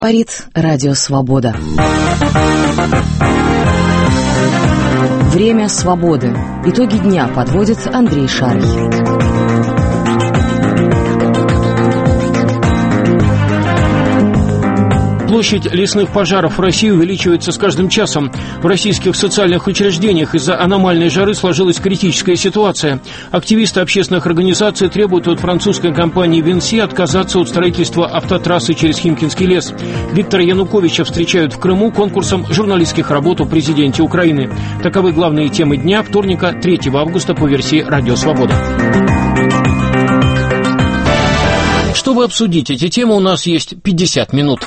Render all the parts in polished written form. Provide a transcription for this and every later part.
Говорит Радио Свобода. Время свободы. Итоги дня подводит Андрей Шарий. Площадь лесных пожаров в России увеличивается с каждым часом. В российских социальных учреждениях из-за аномальной жары сложилась критическая ситуация. Активисты общественных организаций требуют от французской компании «Винси» отказаться от строительства автотрассы через Химкинский лес. Виктора Януковича встречают в Крыму конкурсом журналистских работ о президенте Украины. Таковы главные темы дня вторника, 3 августа по версии «Радио Свобода». Чтобы обсудить эти темы, у нас есть 50 минут.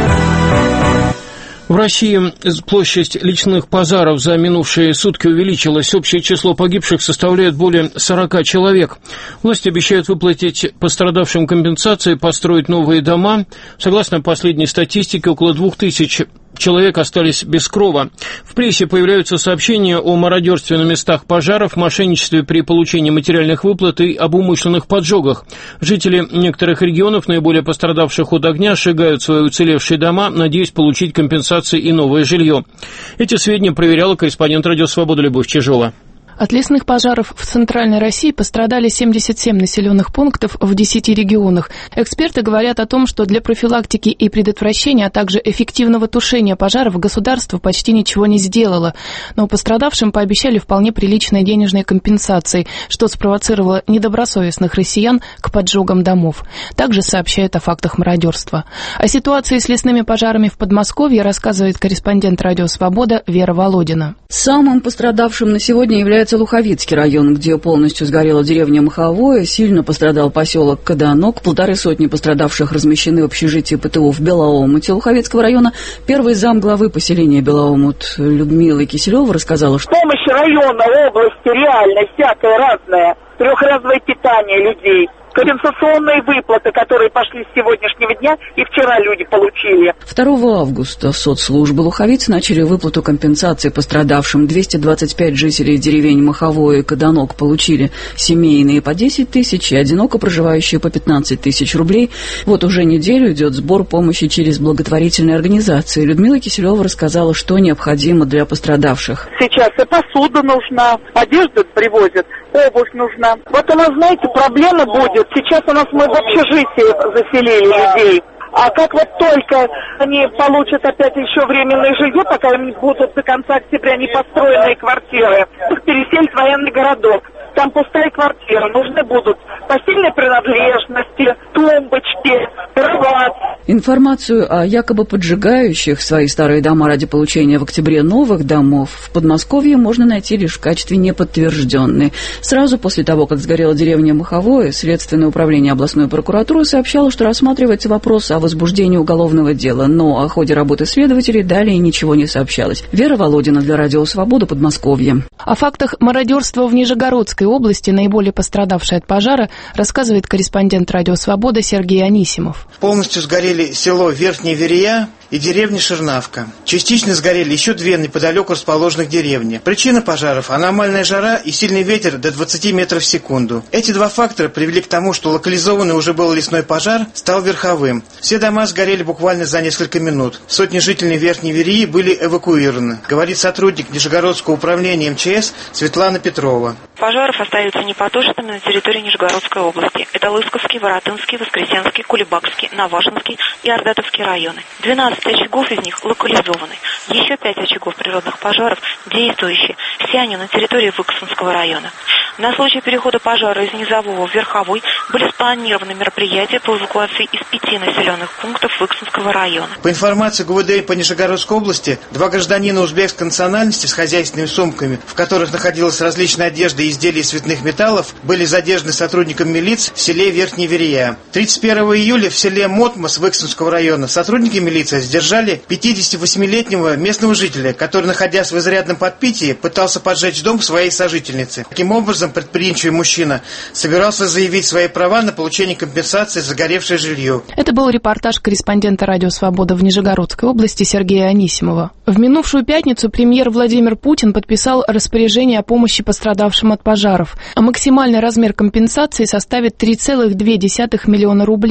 В России площадь лесных пожаров за минувшие сутки увеличилась. Общее число погибших составляет более 40 человек. Власти обещают выплатить пострадавшим компенсации, построить новые дома. Согласно последней статистике, около 2000 человек остались без крова. В прессе появляются сообщения о мародерстве на местах пожаров, мошенничестве при получении материальных выплат и об умышленных поджогах. Жители некоторых регионов, наиболее пострадавших от огня, сжигают свои уцелевшие дома, надеясь получить компенсации и новое жилье. Эти сведения проверяла корреспондент «Радио Свобода» Любовь Чижова. От лесных пожаров в Центральной России пострадали 77 населенных пунктов в 10 регионах. Эксперты говорят о том, что для профилактики и предотвращения, а также эффективного тушения пожаров государство почти ничего не сделало. Но пострадавшим пообещали вполне приличные денежные компенсации, что спровоцировало недобросовестных россиян к поджогам домов. Также сообщают о фактах мародерства. О ситуации с лесными пожарами в Подмосковье рассказывает корреспондент «Радио Свобода» Вера Володина. Самым пострадавшим на сегодня является Луховицкий район, где полностью сгорела деревня Маховое, сильно пострадал поселок Каданок, 150 пострадавших размещены в общежитии ПТУ в Белоомуте Луховицкого района. Первый замглавы поселения Белоомут Людмила Киселева рассказала, что помощь района, области реальная, всякая разная, трехразовое питание людей. Компенсационные выплаты, которые пошли с сегодняшнего дня, и вчера люди получили. 2 августа соцслужбы Луховицы начали выплату компенсации пострадавшим. 225 жителей деревень Маховое и Каданок получили семейные по 10 тысяч и одиноко проживающие по 15 тысяч рублей. Вот уже неделю идет сбор помощи через благотворительные организации. Людмила Киселева рассказала, что необходимо для пострадавших. Сейчас и посуда нужна, одежду привозят, обувь нужна. Вот у нас, знаете, проблема будет. Сейчас у нас мы в общежитии заселили людей. А как вот только они получат опять еще временное жилье, пока им будут до конца октября непостроенные квартиры, их переселят в военный городок. Там пустая квартира, нужны будут постельные принадлежности, тумбочки, кровать. Информацию о якобы поджигающих свои старые дома ради получения в октябре новых домов в Подмосковье можно найти лишь в качестве неподтвержденной. Сразу после того, как сгорела деревня Маховое, Следственное управление областной прокуратуры сообщало, что рассматривается вопрос о возбуждении уголовного дела, но о ходе работы следователей далее ничего не сообщалось. Вера Володина для Радио Свобода, Подмосковье. О фактах мародерства в Нижегородской области, наиболее пострадавшей от пожара, рассказывает корреспондент «Радио Свобода» Сергей Анисимов. Полностью сгорели село Верхняя Верея и деревня Ширнавка. Частично сгорели еще 2 неподалеку расположенных деревни. Причина пожаров – аномальная жара и сильный ветер до 20 метров в секунду. Эти два фактора привели к тому, что локализованный уже был лесной пожар стал верховым. Все дома сгорели буквально за несколько минут. Сотни жителей Верхней Вереи были эвакуированы, говорит сотрудник Нижегородского управления МЧС Светлана Петрова. Пожаров остаются непотушенными на территории Нижегородской области. Это Лысковский, Воротынский, Воскресенский, Кулебакский, Навашинский и Ордатовский районы. 12 очагов из них локализованы. Еще 5 очагов природных пожаров действующие. Все они на территории Выксунского района. На случай перехода пожара из Низового в Верховой были спланированы мероприятия по эвакуации из 5 населенных пунктов Выксунского района. По информации ГУВД по Нижегородской области, 2 гражданина узбекской национальности с хозяйственными сумками, в которых находилась различная одежда и изделия из цветных металлов, были задержаны сотрудниками милиции в селе Верхняя Верея. 31 июля в селе Мотмос Выксунского района сотрудники милиции задержали 58-летнего местного жителя, который, находясь в изрядном подпитии, пытался поджечь дом своей сожительницы. Таким образом, предприимчивый мужчина собирался заявить свои права на получение компенсации за горевшее жилье. Это был репортаж корреспондента «Радио Свобода» в Нижегородской области Сергея Анисимова. В минувшую пятницу премьер Владимир Путин подписал распоряжение о помощи пострадавшим от пожаров. А максимальный размер компенсации составит 3,2 миллиона рублей.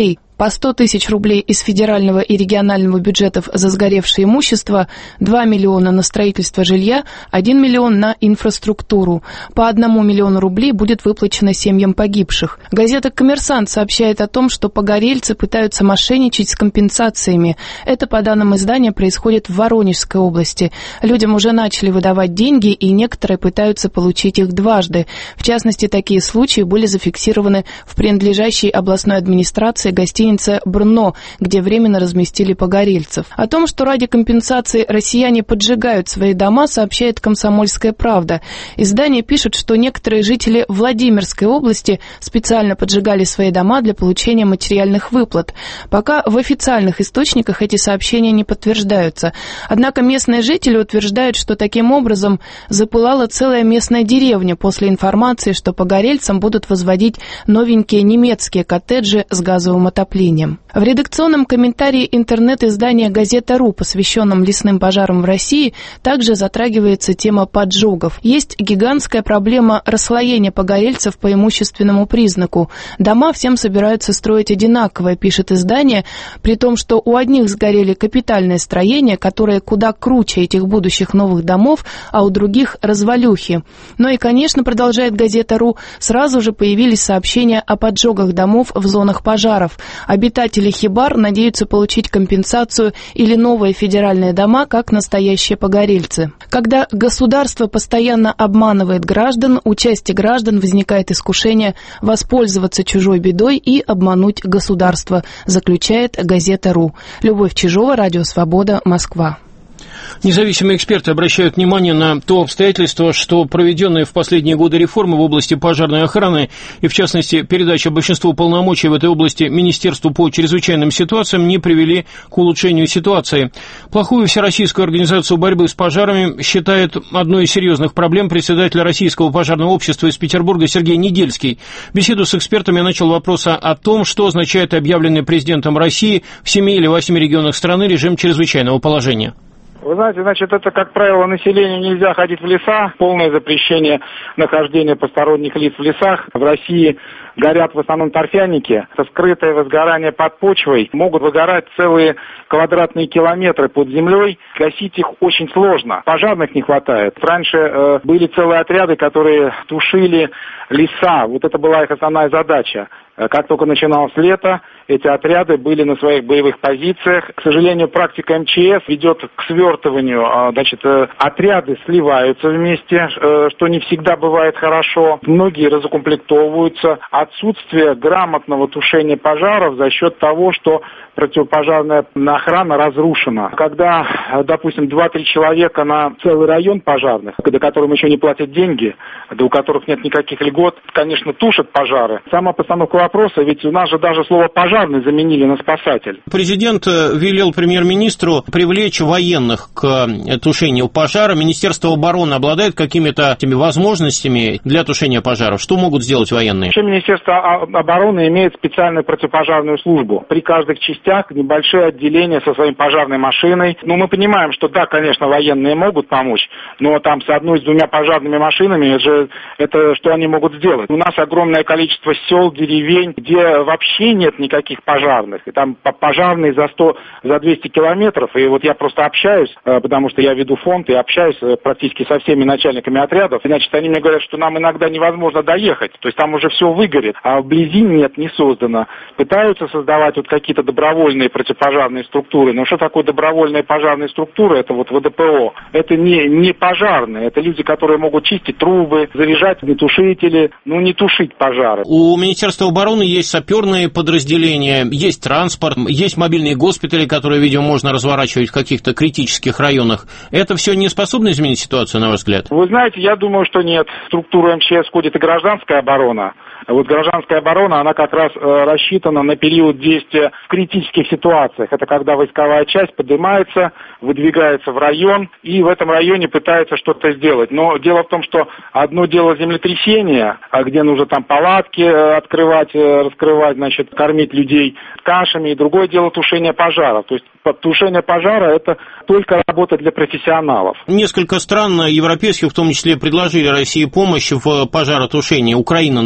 по 100 тысяч рублей из федерального и регионального бюджетов за сгоревшее имущество, 2 миллиона на строительство жилья, 1 миллион на инфраструктуру. По 1 миллиону рублей будет выплачено семьям погибших. Газета «Коммерсант» сообщает о том, что погорельцы пытаются мошенничать с компенсациями. Это, по данным издания, происходит в Воронежской области. Людям уже начали выдавать деньги, и некоторые пытаются получить их дважды. В частности, такие случаи были зафиксированы в принадлежащей областной администрации гостинице «Брно», где временно разместили погорельцев. О том, что ради компенсации россияне поджигают свои дома, сообщает «Комсомольская правда». Издание пишет, что некоторые жители Владимирской области специально поджигали свои дома для получения материальных выплат. Пока в официальных источниках эти сообщения не подтверждаются. Однако местные жители утверждают, что таким образом запылала целая местная деревня после информации, что погорельцам будут возводить новенькие немецкие коттеджи с газовым отоплением. В редакционном комментарии интернет-издания «Газета.ру», посвященном лесным пожарам в России, также затрагивается тема поджогов. Есть гигантская проблема расслоения погорельцев по имущественному признаку. Дома всем собираются строить одинаково, пишет издание, при том, что у одних сгорели капитальные строения, которые куда круче этих будущих новых домов, а у других развалюхи. Но и, конечно, продолжает «Газета.ру», сразу же появились сообщения о поджогах домов в зонах пожаров. Обитатели хибар надеются получить компенсацию или новые федеральные дома, как настоящие погорельцы. Когда государство постоянно обманывает граждан, у части граждан возникает искушение воспользоваться чужой бедой и обмануть государство, заключает «Газета.ру». Любовь Чижова, Радио Свобода, Москва. Независимые эксперты обращают внимание на то обстоятельство, что проведенные в последние годы реформы в области пожарной охраны и, в частности, передача большинства полномочий в этой области Министерству по чрезвычайным ситуациям не привели к улучшению ситуации. Плохую Всероссийскую организацию борьбы с пожарами считает одной из серьезных проблем председатель Российского пожарного общества из Петербурга Сергей Недельский. Беседу с экспертами начал вопрос о том, что означает объявленный президентом России в 7 или 8 регионах страны режим чрезвычайного положения. Вы знаете, значит, это, как правило, населению нельзя ходить в леса, полное запрещение нахождения посторонних лиц в лесах. В России горят в основном торфяники, это скрытое возгорание под почвой, могут выгорать целые квадратные километры под землей, гасить их очень сложно, пожарных не хватает. Раньше были целые отряды, которые тушили леса, вот это была их основная задача. Как только начиналось лето, эти отряды были на своих боевых позициях. К сожалению, практика МЧС ведет к свертыванию. Значит, отряды сливаются вместе, что не всегда бывает хорошо. Многие разукомплектовываются. Отсутствие грамотного тушения пожаров за счет того, что противопожарная охрана разрушена. Когда, допустим, 2-3 человека на целый район пожарных, до которым еще не платят деньги, у которых нет никаких льгот, конечно, тушат пожары. Сама постановка вопроса, ведь у нас же даже слово «пожарный» заменили на «спасатель». Президент велел премьер-министру привлечь военных к тушению пожара. Министерство обороны обладает какими-то этими возможностями для тушения пожаров? Что могут сделать военные? Вообще Министерство обороны имеет специальную противопожарную службу. При каждых частях небольшое отделение со своей пожарной машиной. Ну, мы понимаем, что да, конечно, военные могут помочь, но там с 1-2 пожарными машинами, это что они могут сделать? У нас огромное количество сел, деревень, где вообще нет никаких пожарных. И там пожарные за 200 километров. И вот я просто общаюсь, потому что я веду фонд и общаюсь практически со всеми начальниками отрядов. Значит, они мне говорят, что нам иногда невозможно доехать. То есть там уже все выгорит, а вблизи нет, не создано. Пытаются создавать вот какие-то добровольные противопожарные структуры. Но что такое добровольные пожарные структуры? Это вот ВДПО. Это не пожарные. Это люди, которые могут чистить трубы, заряжать тушители, не тушить пожары. У Министерства обороны есть саперные подразделения, есть транспорт, есть мобильные госпитали, которые, видимо, можно разворачивать в каких-то критических районах. Это все не способно изменить ситуацию, на ваш взгляд? Вы знаете, я думаю, что нет. В структуру МЧС входит и гражданская оборона. Вот гражданская оборона, она как раз рассчитана на период действия в критических ситуациях. Это когда войсковая часть поднимается, выдвигается в район и в этом районе пытается что-то сделать. Но дело в том, что одно дело землетрясение, где нужно там палатки открывать, раскрывать, значит, кормить людей кашами, и другое дело тушение пожара. То есть тушение пожара – это только работа для профессионалов. Несколько стран европейских, в том числе, предложили России помощь в пожаротушении. Украина, например,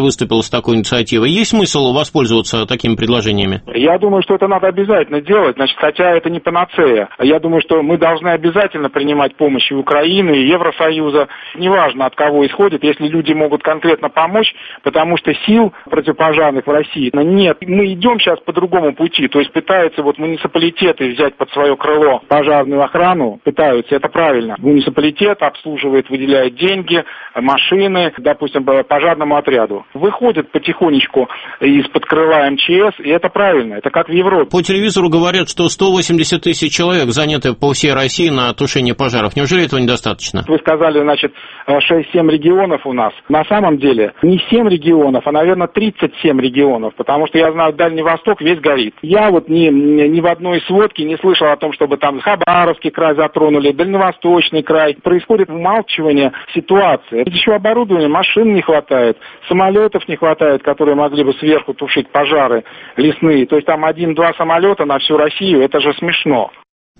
выступила с такой инициативой. Есть смысл воспользоваться такими предложениями? Я думаю, что это надо обязательно делать, значит, хотя это не панацея. Я думаю, что мы должны обязательно принимать помощь и Украины, и Евросоюза. Неважно, от кого исходит, если люди могут конкретно помочь, потому что сил противопожарных в России нет. Мы идем сейчас по другому пути, то есть пытаются вот муниципалитеты взять под свое крыло пожарную охрану, пытаются, это правильно. Муниципалитет обслуживает, выделяет деньги, машины, допустим, пожарному отряду. Выходят потихонечку из-под крыла МЧС, и это правильно, это как в Европе. По телевизору говорят, что 180 тысяч человек заняты по всей России на тушение пожаров. Неужели этого недостаточно? Вы сказали, значит, 6-7 регионов у нас. На самом деле не 7 регионов, а, наверное, 37 регионов, потому что я знаю, Дальний Восток весь горит. Я вот ни в одной сводке не слышал о том, чтобы там Хабаровский край затронули, Дальневосточный край. Происходит вымалчивание ситуации. Еще оборудования, машин не хватает, самолетов не хватает, которые могли бы сверху тушить пожары лесные. То есть там 1-2 самолета на всю Россию, это же смешно.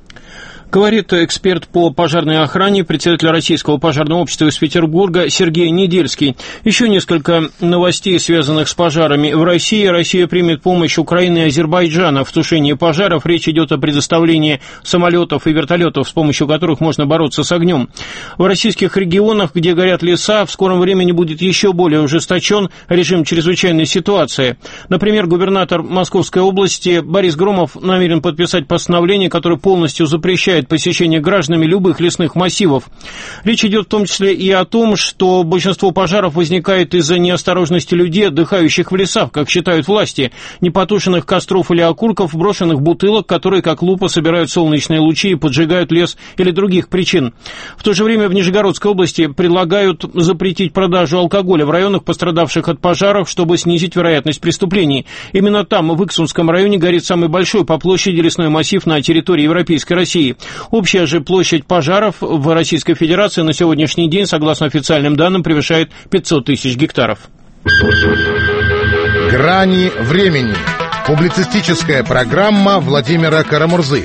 Говорит эксперт по пожарной охране, председатель Российского пожарного общества из Петербурга Сергей Недельский. Еще несколько новостей, связанных с пожарами в России. Россия примет помощь Украины и Азербайджана в тушении пожаров. Речь идет о предоставлении самолетов и вертолетов, с помощью которых можно бороться с огнем. В российских регионах, где горят леса, в скором времени будет еще более ужесточен режим чрезвычайной ситуации. Например, губернатор Московской области Борис Громов намерен подписать постановление, которое полностью запрещает посещение гражданами любых лесных массивов. Речь идет в том числе и о том, что большинство пожаров возникает из-за неосторожности людей, отдыхающих в лесах, как считают власти, непотушенных костров или окурков, брошенных бутылок, которые как лупа собирают солнечные лучи и поджигают лес, или других причин. В то же время в Нижегородской области предлагают запретить продажу алкоголя в районах, пострадавших от пожаров, чтобы снизить вероятность преступлений. Именно там, в Иксунском районе, горит самый большой по площади лесной массив на территории Европейской России. Общая же площадь пожаров в Российской Федерации на сегодняшний день, согласно официальным данным, превышает 500 тысяч гектаров. «Грани времени». Публицистическая программа Владимира Карамурзы.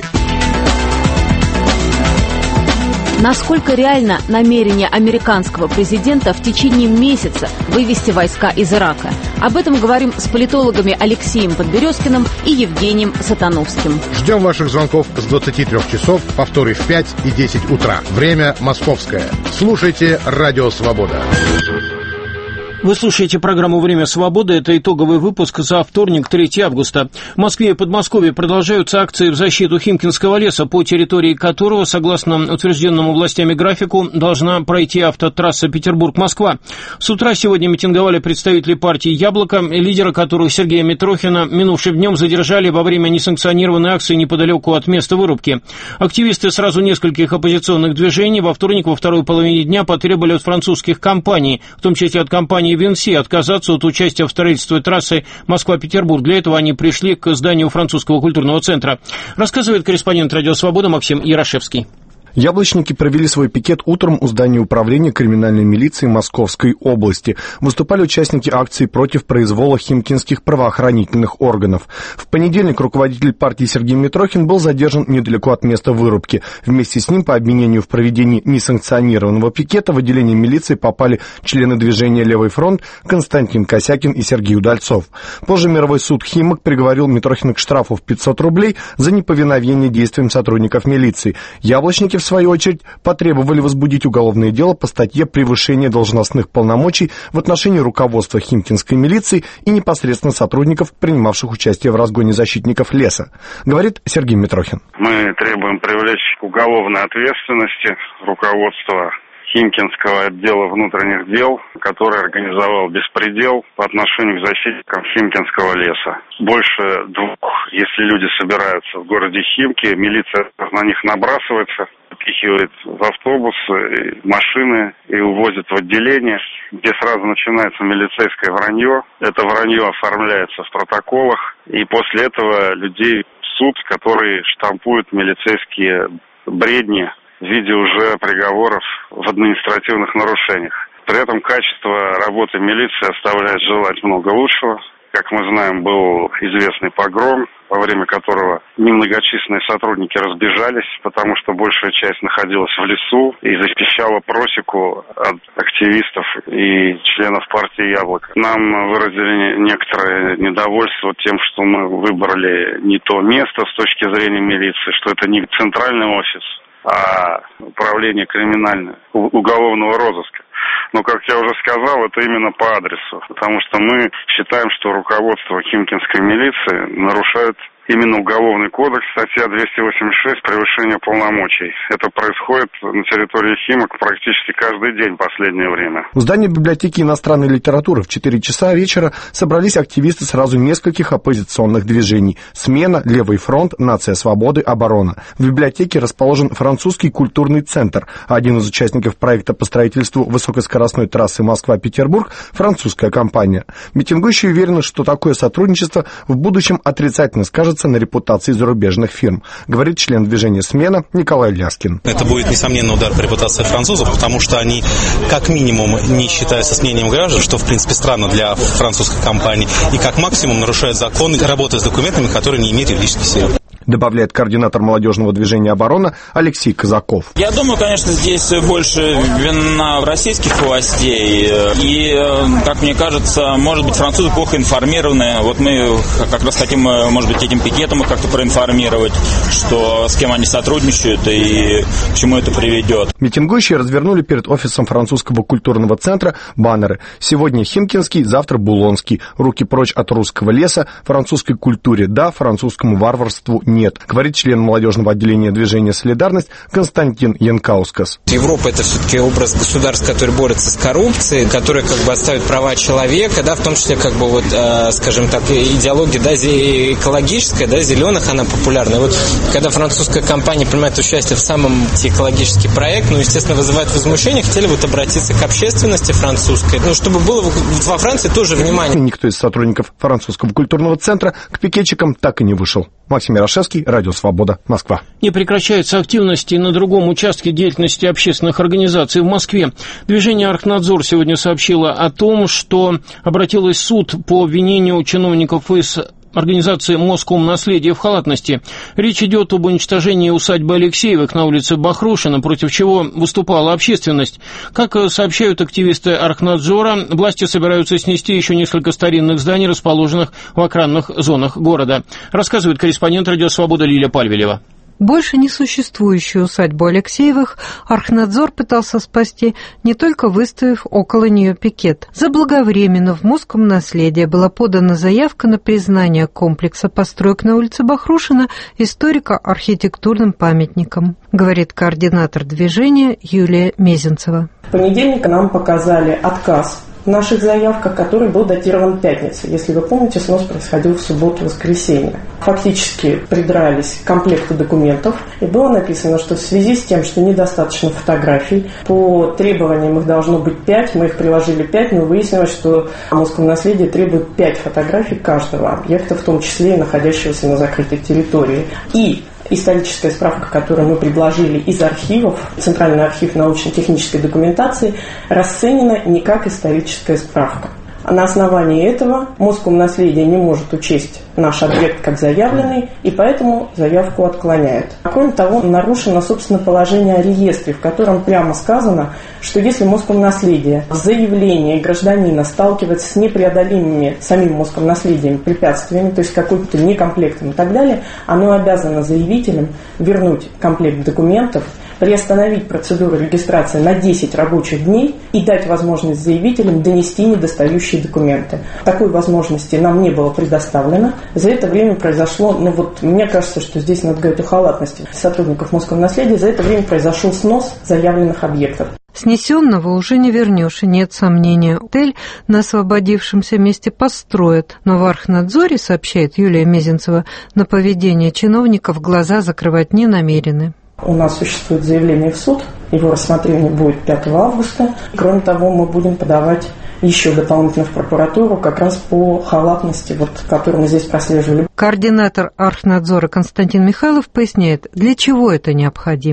Насколько реально намерение американского президента в течение месяца вывести войска из Ирака? Об этом говорим с политологами Алексеем Подберезкиным и Евгением Сатановским. Ждем ваших звонков с 23 часов, повторы в 5 и 10 утра. Время московское. Слушайте «Радио Свобода». Вы слушаете программу «Время свободы». Это итоговый выпуск за вторник, 3 августа. В Москве и Подмосковье продолжаются акции в защиту Химкинского леса, по территории которого, согласно утвержденному властями графику, должна пройти автотрасса Петербург-Москва. С утра сегодня митинговали представители партии «Яблоко», лидера которой Сергея Митрохина минувшим днем задержали во время несанкционированной акции неподалеку от места вырубки. Активисты сразу нескольких оппозиционных движений во вторник во второй половине дня потребовали от французских компаний, в том числе от компании Винси, отказаться от участия в строительстве трассы Москва-Петербург. Для этого они пришли к зданию французского культурного центра. Рассказывает корреспондент «Радио Свобода» Максим Ярошевский. Яблочники провели свой пикет утром у здания управления криминальной милиции Московской области. Выступали участники акции против произвола химкинских правоохранительных органов. В понедельник руководитель партии Сергей Митрохин был задержан недалеко от места вырубки. Вместе с ним по обвинению в проведении несанкционированного пикета в отделение милиции попали члены движения «Левый фронт» Константин Косякин и Сергей Удальцов. Позже мировой суд Химок приговорил Митрохина к штрафу в 500 рублей за неповиновение действиям сотрудников милиции. Яблочники, в свою очередь, потребовали возбудить уголовное дело по статье «Превышение должностных полномочий» в отношении руководства Химкинской милиции и непосредственно сотрудников, принимавших участие в разгоне защитников леса, говорит Сергей Митрохин. Мы требуем привлечь к уголовной ответственности руководство Химкинского отдела внутренних дел, который организовал беспредел по отношению к защитникам Химкинского леса. Больше 2, если люди собираются в городе Химки, милиция на них набрасывается, запихивает в автобусы, машины и увозит в отделение, где сразу начинается милицейское вранье. Это вранье оформляется в протоколах, и после этого людей в суд, который штампует милицейские бредни в виде уже приговоров в административных нарушениях. При этом качество работы милиции оставляет желать много лучшего. Как мы знаем, был известный погром, во время которого немногочисленные сотрудники разбежались, потому что большая часть находилась в лесу и защищала просеку от активистов и членов партии «Яблоко». Нам выразили некоторое недовольство тем, что мы выбрали не то место с точки зрения милиции, что это не центральный офис, а управление уголовного розыска. Но, как я уже сказал, это именно по адресу, потому что мы считаем, что руководство химкинской милиции нарушает именно Уголовный кодекс, статья 286, превышение полномочий. Это происходит на территории Химок практически каждый день в последнее время. В здании библиотеки иностранной литературы в 4 часа вечера собрались активисты сразу нескольких оппозиционных движений: «Смена», «Левый фронт», «Нация свободы», «Оборона». В библиотеке расположен французский культурный центр. Один из участников проекта по строительству высокоскоростной трассы Москва-Петербург – французская компания. Митингующие уверены, что такое сотрудничество в будущем отрицательно скажется на репутации зарубежных фирм, говорит член движения «Смена» Николай Ляскин. Это будет, несомненно, удар по репутации французов, потому что они, как минимум, не считаются с мнением граждан, что, в принципе, странно для французской компании, и как максимум нарушают законы, работая с документами, которые не имеют юридической силы. Добавляет координатор молодежного движения «Оборона» Алексей Казаков. Я думаю, конечно, здесь больше вина российских властей. И, как мне кажется, может быть, французы плохо информированы. Вот мы как раз хотим, может быть, этим пикетом их как-то проинформировать, что с кем они сотрудничают и к чему это приведет. Митингующие развернули перед офисом французского культурного центра баннеры. Сегодня химкинский, завтра булонский. Руки прочь от русского леса, французской культуре да, французскому варварству нет, говорит член молодежного отделения движения «Солидарность» Константин Янкаускас. Европа — это все-таки образ государств, которые борются с коррупцией, которые как бы отстаивают права человека, да, в том числе как бы вот, скажем так, идеология, да, экологическая, да, зеленых, она популярна. Вот когда французская компания принимает участие в самом экологический проект, ну, естественно, вызывает возмущение, хотели вот обратиться к общественности французской, ну, чтобы было во Франции тоже внимание. Никто из сотрудников французского культурного центра к пикетчикам так и не вышел. Максим Ярошевский, Радио Свобода, Москва. Не прекращается активность и на другом участке деятельности общественных организаций в Москве. Движение «Архнадзор» сегодня сообщило о том, что обратилось в суд по обвинению чиновников из организации «Москомнаследие» в халатности. Речь идет об уничтожении усадьбы Алексеевых на улице Бахрушина, против чего выступала общественность. Как сообщают активисты «Архнадзора», власти собираются снести еще несколько старинных зданий, расположенных в охранных зонах города. Рассказывает корреспондент «Радио Свобода» Лилия Пальвелева. Больше несуществующую усадьбу Алексеевых Архнадзор пытался спасти, не только выставив около нее пикет. Заблаговременно в Москомнаследие была подана заявка на признание комплекса построек на улице Бахрушина историко-архитектурным памятником, говорит координатор движения Юлия Мезенцева. В понедельник нам показали отказ в наших заявках, который был датирован пятницей. Если вы помните, снос происходил в субботу-воскресенье. Фактически придрались к комплекту документов, и было написано, что в связи с тем, что недостаточно фотографий, по требованиям их должно быть 5, мы их приложили 5, но выяснилось, что Москомнаследие требует 5 фотографий каждого объекта, в том числе и находящегося на закрытой территории. И историческая справка, которую мы предложили из архивов, Центральный архив научно-технической документации, расценена не как историческая справка. На основании этого Москомнаследие не может учесть наш объект как заявленный, и поэтому заявку отклоняет. Кроме того, нарушено, собственно, положение о реестре, в котором прямо сказано, что если Москомнаследие в заявлении гражданина сталкивается с непреодолимыми самим Москомнаследием препятствиями, то есть каким-то некомплектом и так далее, оно обязано заявителям вернуть комплект документов, приостановить процедуру регистрации на 10 рабочих дней и дать возможность заявителям донести недостающие документы. Такой возможности нам не было предоставлено. За это время произошло, мне кажется, что здесь надо говорить о халатности сотрудников Москомнаследия, за это время произошел снос заявленных объектов. Снесенного уже не вернешь, и нет сомнения. Отель на освободившемся месте построят. Но в Архнадзоре, сообщает Юлия Мезенцева, на поведение чиновников глаза закрывать не намерены. У нас существует заявление в суд, его рассмотрение будет 5 августа. Кроме того, мы будем подавать еще дополнительно в прокуратуру как раз по халатности, которую мы здесь прослеживали. Координатор Архнадзора Константин Михайлов поясняет, для чего это необходимо.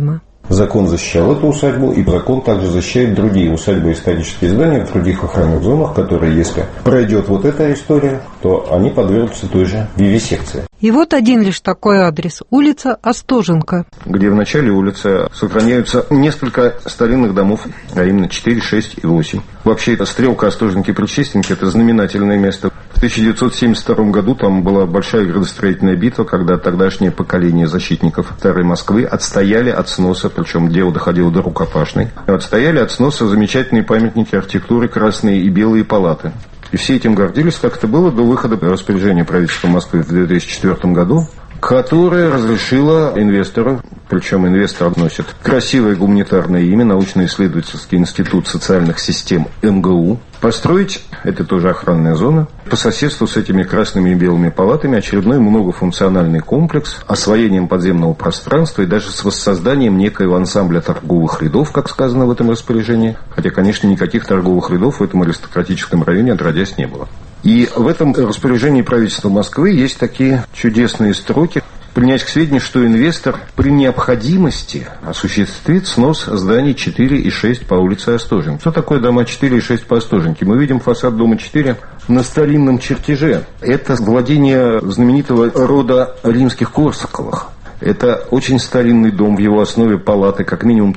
Закон защищал эту усадьбу, и закон также защищает другие усадьбы и исторические здания в других охранных зонах, которые, если пройдет вот эта история, то они подвергнутся той же вивисекции. И вот один лишь такой адрес – улица Остоженко, где в начале улицы сохраняются несколько старинных домов, а именно 4, 6 и 8. Вообще, эта стрелка Остоженки-Причистенки – это знаменательное место. В 1972 году там была большая градостроительная битва, когда тогдашнее поколение защитников Старой Москвы отстояли от сноса, причем дело доходило до рукопашной, отстояли от сноса замечательные памятники архитектуры красные и белые палаты. И все этим гордились, как это было до выхода распоряжения правительства Москвы в 2004 году, которое разрешило инвестору, причем инвестор носит красивое гуманитарное имя, научно-исследовательский институт социальных систем МГУ, построить, это тоже охранная зона, по соседству с этими красными и белыми палатами очередной многофункциональный комплекс, освоением подземного пространства и даже с воссозданием некоего ансамбля торговых рядов, как сказано в этом распоряжении. Хотя, конечно, никаких торговых рядов в этом аристократическом районе отродясь не было. И в этом распоряжении правительства Москвы есть такие чудесные строки. Принять к сведению, что инвестор при необходимости осуществит снос зданий 4 и 6 по улице Остоженки. Что такое дома 4 и 6 по Остоженке? Мы видим фасад дома 4 на старинном чертеже. Это владение знаменитого рода римских Корсаковых. Это очень старинный дом, в его основе палаты, как минимум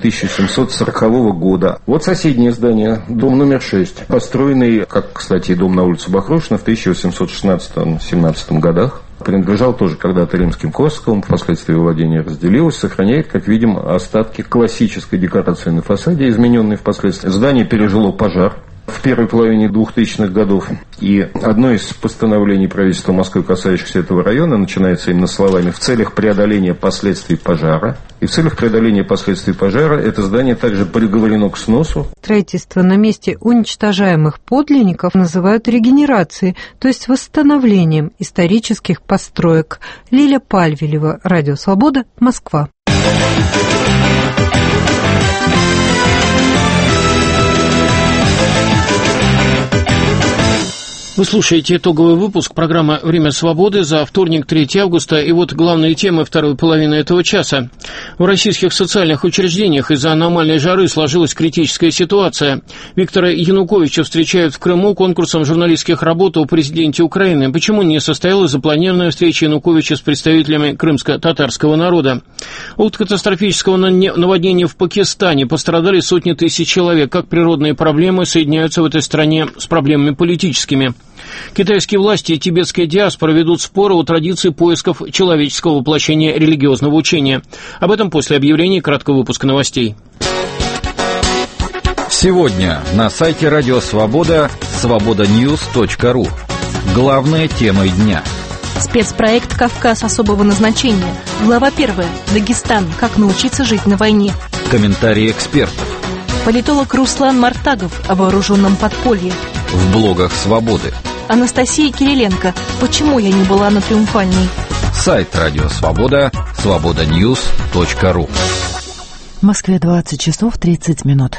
1740 года. Вот соседнее здание, дом номер 6, построенный, как, кстати, дом на улице Бахрушина в 1816-17 годах. Принадлежал тоже когда-то римским Корсаковым, впоследствии владение разделилось, сохраняет, как видим, остатки классической декорации на фасаде, измененной впоследствии. Здание пережило пожар в первой половине 2000-х годов. И одно из постановлений правительства Москвы, касающихся этого района, начинается именно словами «в целях преодоления последствий пожара». И в целях преодоления последствий пожара это здание также приговорено к сносу. Строительство на месте уничтожаемых подлинников называют регенерацией, то есть восстановлением исторических построек. Лиля Пальвелева, Радио Свобода, Москва. Вы слушаете итоговый выпуск программы «Время свободы» за вторник, 3 августа. И вот главные темы второй половины этого часа. В российских социальных учреждениях из-за аномальной жары сложилась критическая ситуация. Виктора Януковича встречают в Крыму конкурсом журналистских работ о президенте Украины. Почему не состоялась запланированная встреча Януковича с представителями крымско-татарского народа? От катастрофического наводнения в Пакистане пострадали сотни тысяч человек. Как природные проблемы соединяются в этой стране с проблемами политическими? Китайские власти и тибетская диаспора ведут споры о традиции поисков человеческого воплощения религиозного учения. Об этом после объявления краткого выпуска новостей. Сегодня на сайте Радио Свобода свободаnews.ru. Главная тема дня. Спецпроект «Кавказ особого назначения». Глава 1. Дагестан. Как научиться жить на войне. Комментарии экспертов. Политолог Руслан Мартагов о вооруженном подполье. В блогах «Свободы». Анастасия Кириленко. Почему я не была на Триумфальной? Сайт Радио Свобода свободаnews.ru. В Москве 20 часов 30 минут.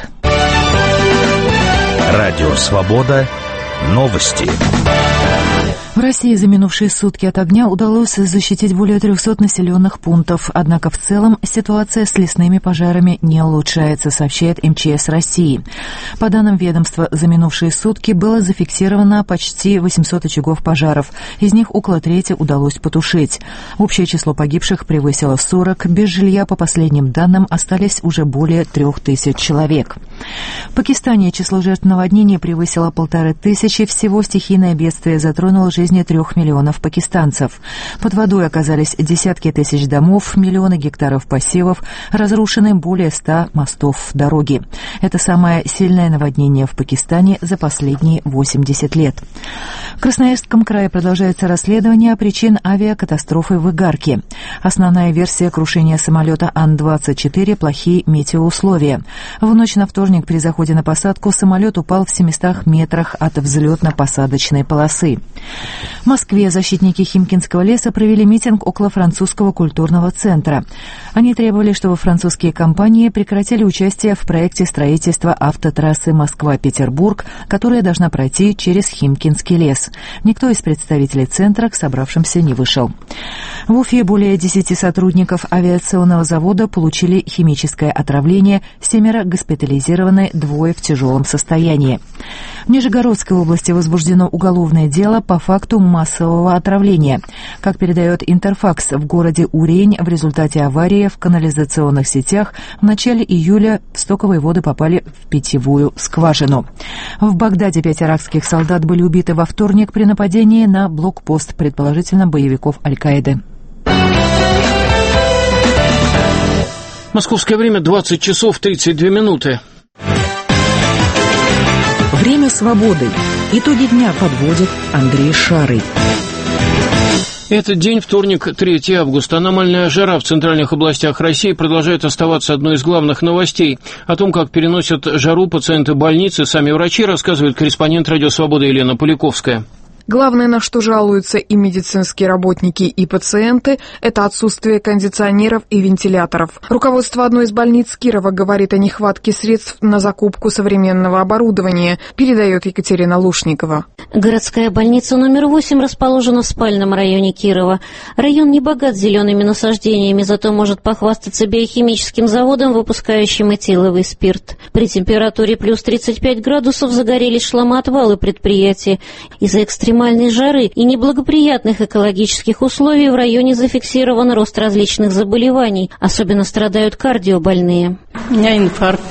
Радио Свобода. Новости. В России за минувшие сутки от огня удалось защитить более 300 населенных пунктов. Однако в целом ситуация с лесными пожарами не улучшается, сообщает МЧС России. По данным ведомства, за минувшие сутки было зафиксировано почти 800 очагов пожаров. Из них около трети удалось потушить. Общее число погибших превысило 40. Без жилья, по последним данным, остались уже более 3000 человек. В Пакистане число жертв наводнения превысило 1500. Всего стихийное бедствие затронуло жизни 3 миллионов пакистанцев. Под водой оказались десятки тысяч домов, миллионы гектаров посевов, разрушены более 100 мостов дороги. Это самое сильное наводнение в Пакистане за последние 80 лет. В Красноярском крае продолжается расследование причин авиакатастрофы в Игарке. Основная версия крушения самолета Ан-24 – плохие метеоусловия. В ночь на вторник при заходе на посадку самолет упал в 700 метрах от взлетно-посадочной полосы. В Москве защитники Химкинского леса провели митинг около французского культурного центра. Они требовали, чтобы французские компании прекратили участие в проекте строительства автотрассы Москва-Петербург, которая должна пройти через Химкинский лес. Никто из представителей центра к собравшимся не вышел. В Уфе более 10 сотрудников авиационного завода получили химическое отравление, 7 госпитализированы, 2 в тяжелом состоянии. В Нижегородской области возбуждено уголовное дело по факту массового отравления. Как передает Интерфакс, в городе Урень в результате аварии в канализационных сетях в начале июля в стоковые воды попали в питьевую скважину. В Багдаде 5 иракских солдат были убиты во вторник при нападении на блокпост, предположительно боевиков Аль-Каиды. Московское время 20 часов 32 минуты. Время свободы. Итоги дня подводит Андрей Шарый. Этот день, вторник, 3 августа. Аномальная жара в центральных областях России продолжает оставаться одной из главных новостей. О том, как переносят жару пациенты больницы, сами врачи, рассказывает корреспондент «Радио Свобода» Елена Поляковская. Главное, на что жалуются и медицинские работники, и пациенты, это отсутствие кондиционеров и вентиляторов. Руководство одной из больниц Кирова говорит о нехватке средств на закупку современного оборудования, передает Екатерина Лушникова. Городская больница номер 8 расположена в спальном районе Кирова. Район не богат зелеными насаждениями, зато может похвастаться биохимическим заводом, выпускающим этиловый спирт. При температуре плюс 35 градусов загорелись шломоотвалы предприятия. Из-за экстремальной жары и неблагоприятных экологических условий в районе зафиксирован рост различных заболеваний. Особенно страдают кардиобольные. У меня инфаркт.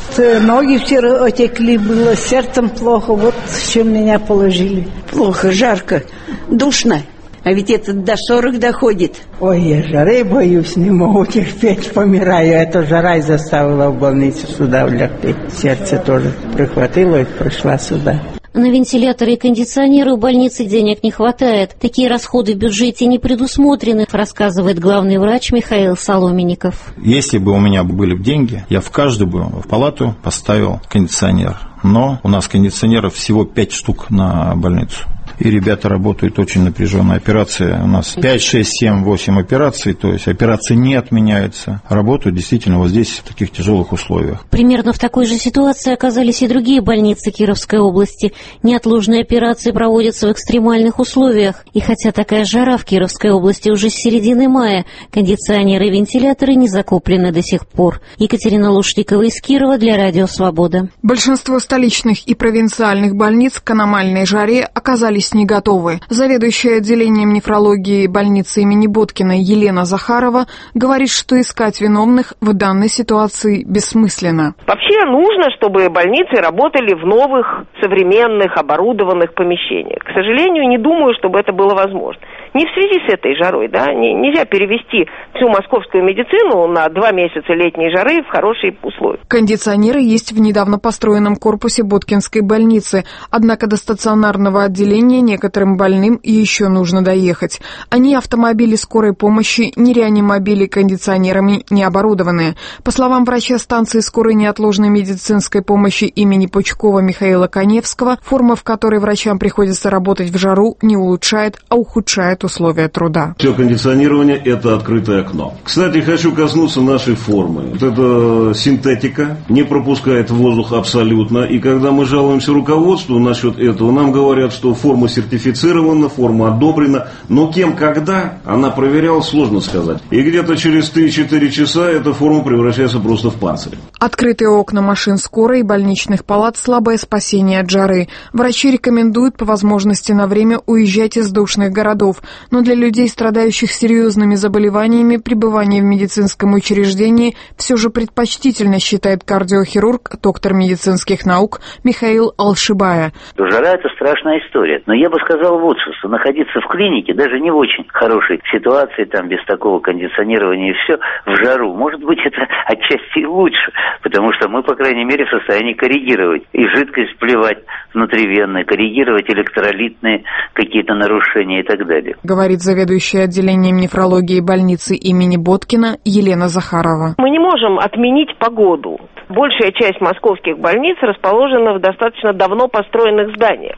Ноги все отекли, было сердцем плохо. Вот с чем меня положили. Плохо, жарко, душно. А ведь это до 40 доходит. Ой, я жары боюсь, не могу терпеть, помираю. Эта жара и заставила в больницу сюда влягти. Сердце тоже прихватило и пришла сюда. На вентиляторы и кондиционеры у больницы денег не хватает. Такие расходы в бюджете не предусмотрены, рассказывает главный врач Михаил Соломенников. Если бы у меня были деньги, я в каждую бы в палату поставил кондиционер. Но у нас кондиционеров всего 5 штук на больницу. И ребята работают очень напряженная операция. У нас 5, 6, 7, 8 операций, то есть операции не отменяются. Работают действительно вот здесь, в таких тяжелых условиях. Примерно в такой же ситуации оказались и другие больницы Кировской области. Неотложные операции проводятся в экстремальных условиях. И хотя такая жара в Кировской области уже с середины мая, кондиционеры и вентиляторы не закуплены до сих пор. Екатерина Лушникова из Кирова для Радио Свобода. Большинство столичных и провинциальных больниц к аномальной жаре оказались не готовы. Заведующая отделением нефрологии больницы имени Боткина Елена Захарова говорит, что искать виновных в данной ситуации бессмысленно. Вообще нужно, чтобы больницы работали в новых, современных, оборудованных помещениях. К сожалению, не думаю, чтобы это было возможно. Не в связи с этой жарой, да, нельзя перевести всю московскую медицину на 2 месяца летней жары в хорошие условия. Кондиционеры есть в недавно построенном корпусе Боткинской больницы, однако до стационарного отделения некоторым больным еще нужно доехать. Они автомобили скорой помощи, не реанимобили кондиционерами не оборудованные. По словам врача станции скорой неотложной медицинской помощи имени Пучкова Михаила Коневского, форма, в которой врачам приходится работать в жару, не улучшает, а ухудшает условия труда. Все кондиционирование – это открытое окно. Кстати, хочу коснуться нашей формы. Вот это синтетика, не пропускает воздух абсолютно. И когда мы жалуемся руководству насчет этого, нам говорят, что форма сертифицирована, форма одобрена. Но кем, когда, она проверялась, сложно сказать. И где-то через 3-4 часа эта форма превращается просто в панцирь. Открытые окна машин скорой и больничных палат – слабое спасение от жары. Врачи рекомендуют по возможности на время уезжать из душных городов. Но для людей, страдающих серьезными заболеваниями, пребывание в медицинском учреждении все же предпочтительно, считает кардиохирург, доктор медицинских наук Михаил Алшибая. Жара – это страшная история. Но я бы сказал вот что находиться в клинике, даже не в очень хорошей ситуации, там без такого кондиционирования и все, в жару, может быть, это отчасти и лучше, потому что мы, по крайней мере, в состоянии коррегировать и жидкость плевать внутривенно, коррегировать электролитные какие-то нарушения и так далее. Говорит заведующая отделением нефрологии больницы имени Боткина Елена Захарова. Мы не можем отменить погоду. Большая часть московских больниц расположена в достаточно давно построенных зданиях,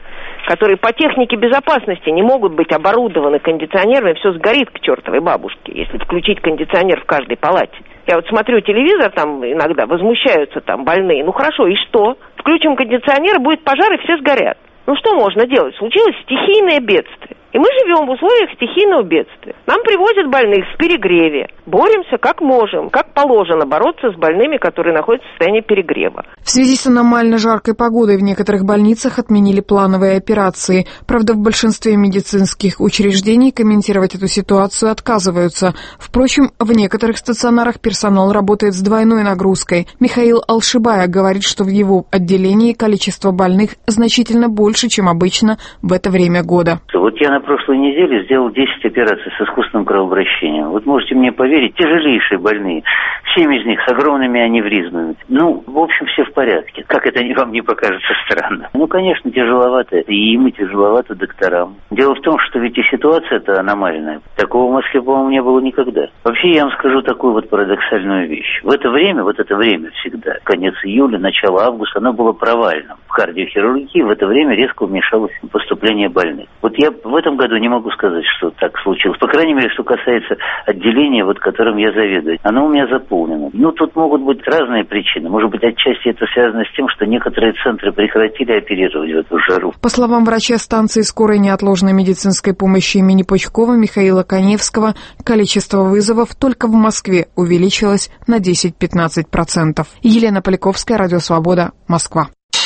которые по технике безопасности не могут быть оборудованы кондиционерами, все сгорит к чертовой бабушке, если включить кондиционер в каждой палате. Я вот смотрю телевизор, там иногда возмущаются там больные. Ну хорошо, и что? Включим кондиционер, будет пожар, и все сгорят. Ну что можно делать? Случилось стихийное бедствие. И мы живем в условиях стихийного бедствия. Нам привозят больных в перегреве. Боремся как можем, как положено бороться с больными, которые находятся в состоянии перегрева. В связи с аномально жаркой погодой в некоторых больницах отменили плановые операции. Правда, в большинстве медицинских учреждений комментировать эту ситуацию отказываются. Впрочем, в некоторых стационарах персонал работает с двойной нагрузкой. Михаил Алшибая говорит, что в его отделении количество больных значительно больше, чем обычно в это время года. Вот я на прошлой неделе сделал 10 операций с искусственным кровообращением. Вот можете мне поверить, тяжелейшие больные. 7 из них с огромными аневризмами. Ну, в общем, все в порядке. Как это вам не покажется странно? Ну, конечно, тяжеловато это. И им, и тяжеловато докторам. Дело в том, что ведь и ситуация-то аномальная. Такого в Москве, по-моему, не было никогда. Вообще, я вам скажу такую вот парадоксальную вещь. В это время всегда, конец июля, начало августа, оно было провальным. В кардиохирургии в это время резко уменьшалось поступление больных. Вот я в этом году не могу сказать, что так случилось. По крайней мере, что касается отделения, вот которым я заведую. Оно у меня заполнено. Ну, тут могут быть разные причины. Может быть, отчасти это связано с тем, что некоторые центры прекратили оперировать в эту жару. По словам врача станции скорой неотложной медицинской помощи имени Пучкова Михаила Коневского, количество вызовов только в Москве увеличилось на 10-15%. Елена Поляковская, Радио Свобода, Москва.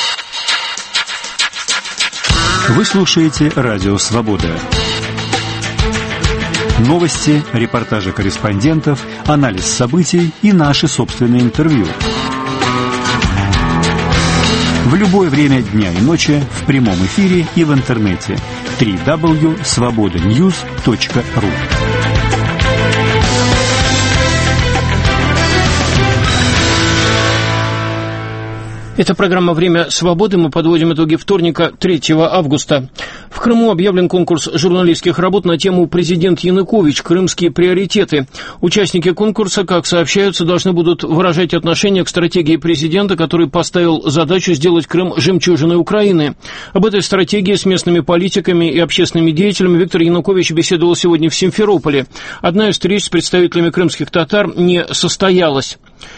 Вы слушаете Радио Свобода. Новости, репортажи корреспондентов, анализ событий и наши собственные интервью. В любое время дня и ночи в прямом эфире и в интернете. www.svobodanews.ru. Это программа «Время свободы». Мы подводим итоги вторника, 3 августа. В Крыму объявлен конкурс журналистских работ на тему «Президент Янукович. Крымские приоритеты». Участники конкурса, как сообщаются, должны будут выражать отношение к стратегии президента, который поставил задачу сделать Крым жемчужиной Украины. Об этой стратегии с местными политиками и общественными деятелями Виктор Янукович беседовал сегодня в Симферополе. Одна из встреч с представителями крымских татар не состоялась.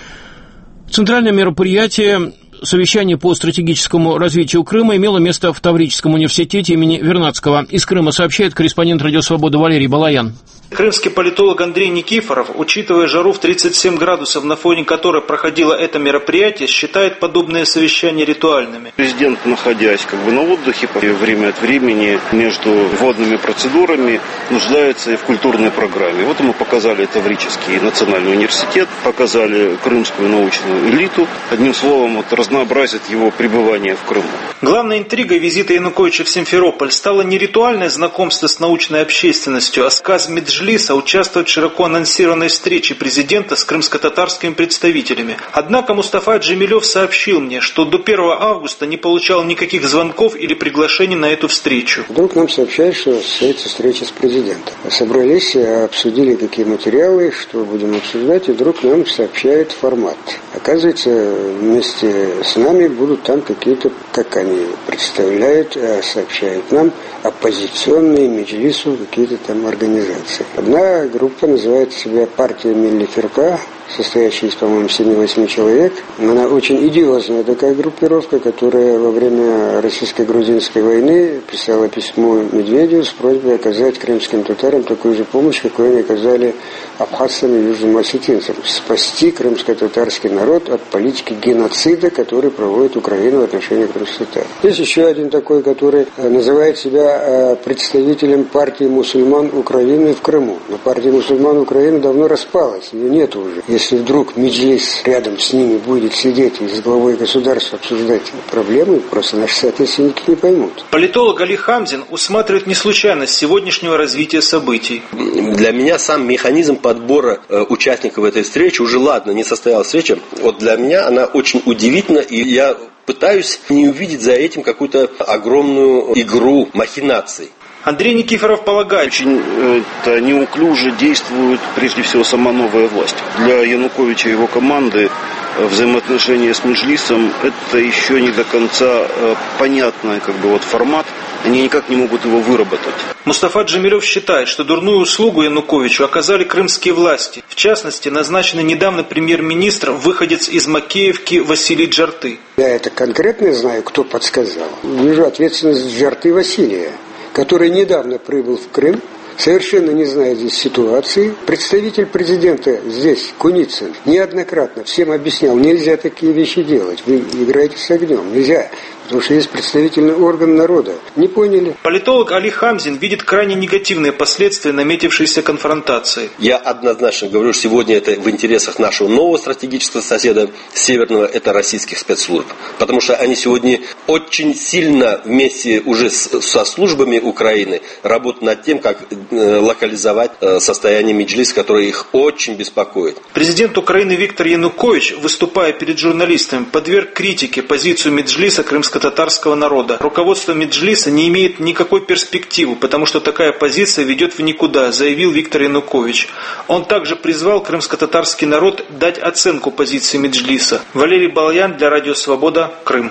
Центральное мероприятие совещание по стратегическому развитию Крыма имело место в Таврическом университете имени Вернадского. Из Крыма сообщает корреспондент «Радио Свобода» Валерий Балаян. Крымский политолог Андрей Никифоров, учитывая жару в 37 градусов, на фоне которой проходило это мероприятие, считает подобные совещания ритуальными. Президент, находясь на отдыхе, время от времени между водными процедурами нуждается и в культурной программе. Вот мы показали Таврический национальный университет, показали крымскую научную элиту. Одним словом, разнообразит его пребывание в Крыму. Главной интригой визита Януковича в Симферополь стало не ритуальное знакомство с научной общественностью, а сказ Меджлиса участвовать в широко анонсированной встрече президента с крымско-татарскими представителями. Однако Мустафа Джемилев сообщил мне, что до 1 августа не получал никаких звонков или приглашений на эту встречу. Вдруг нам сообщают, что состоится встреча с президентом. Собрались, обсудили, какие материалы, что будем обсуждать, и вдруг нам сообщают формат. Оказывается, вместе с нами будут там какие-то, как они представляют, сообщают нам, оппозиционные Меджлису какие-то там организации. Одна группа называет себя партия Милли Фирка, состоящая из, по-моему, 7-8 человек. Она очень идиозная такая группировка, которая во время российско-грузинской войны писала письмо Медведеву с просьбой оказать крымским татарам такую же помощь, какую они оказали абхазцам и южным осетинцам. Спасти крымско-татарский народ от политики геноцида, который проводит Украина в отношении крымских татар. Есть еще один такой, который называет себя представителем партии мусульман Украины в Крыму. Но партия мусульман Украины давно распалась, ее нет уже. Если вдруг Меджлис рядом с ними будет сидеть и с главой государства обсуждать проблемы, просто наши соотечественники не поймут. Политолог Али Хамзин усматривает неслучайность сегодняшнего развития событий. Для меня сам механизм подбора участников этой встречи, уже ладно, не состоялась встреча, вот для меня она очень удивительна, и я пытаюсь не увидеть за этим какую-то огромную игру махинаций. Андрей Никифоров полагает, очень неуклюже действует прежде всего сама новая власть. Для Януковича и его команды взаимоотношения с Меджлисом это еще не до конца понятный формат. Они никак не могут его выработать. Мустафа Джемилев считает, что дурную услугу Януковичу оказали крымские власти. В частности, назначенный недавно премьер-министр, выходец из Макеевки Василий Джарты. Я это конкретно знаю, кто подсказал. Вижу ответственность Джарты Василия, который недавно прибыл в Крым, совершенно не зная здесь ситуации. Представитель президента здесь, Куницын, неоднократно всем объяснял, нельзя такие вещи делать. Вы играете с огнем, нельзя. Потому что есть представительный орган народа. Не поняли. Политолог Али Хамзин видит крайне негативные последствия наметившейся конфронтации. Я однозначно говорю, что сегодня это в интересах нашего нового стратегического соседа северного, это российских спецслужб. Потому что они сегодня очень сильно вместе уже со службами Украины работают над тем, как локализовать состояние Меджлиса, которое их очень беспокоит. Президент Украины Виктор Янукович, выступая перед журналистами, подверг критике позицию Меджлиса крымско-татарского народа. Руководство Меджлиса не имеет никакой перспективы, потому что такая позиция ведет в никуда, заявил Виктор Янукович. Он также призвал крымско-татарский народ дать оценку позиции Меджлиса. Валерий Балаян для Радио Свобода, Крым.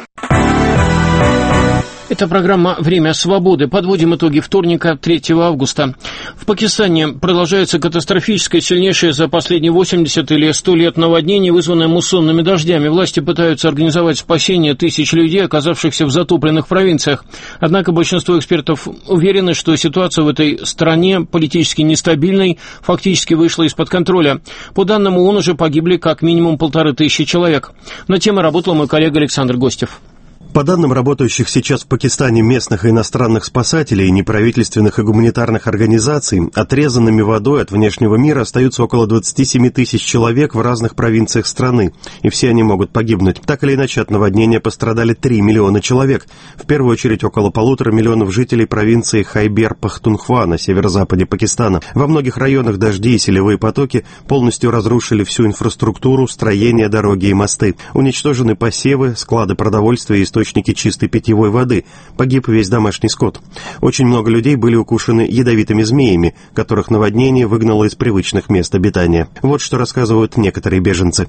Это программа «Время свободы». Подводим итоги вторника, 3 августа. В Пакистане продолжается катастрофическое, сильнейшее за последние 80 или 100 лет наводнение, вызванное муссонными дождями. Власти пытаются организовать спасение тысяч людей, оказавшихся в затопленных провинциях. Однако большинство экспертов уверены, что ситуация в этой стране политически нестабильной, фактически вышла из-под контроля. По данным ООН, уже погибли как минимум 1500 человек. Над темой работал мой коллега Александр Гостев. По данным работающих сейчас в Пакистане местных и иностранных спасателей, неправительственных и гуманитарных организаций, отрезанными водой от внешнего мира остаются около 27 тысяч человек в разных провинциях страны, и все они могут погибнуть. Так или иначе, от наводнения пострадали 3 миллиона человек, в первую очередь около 1,5 миллиона жителей провинции Хайбер-Пахтунхва на северо-западе Пакистана. Во многих районах дожди и селевые потоки полностью разрушили всю инфраструктуру, строения, дороги и мосты. Уничтожены посевы, склады продовольствия и источники чистой питьевой воды. Погиб весь домашний скот. Очень много людей были укушены ядовитыми змеями, которых наводнение выгнало из привычных мест обитания. Вот что рассказывают некоторые беженцы.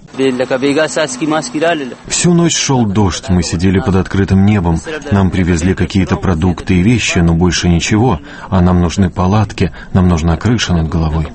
Всю ночь шел дождь, мы сидели под открытым небом. Нам привезли какие-то продукты и вещи, но больше ничего. А нам нужны палатки, нам нужна крыша над головой.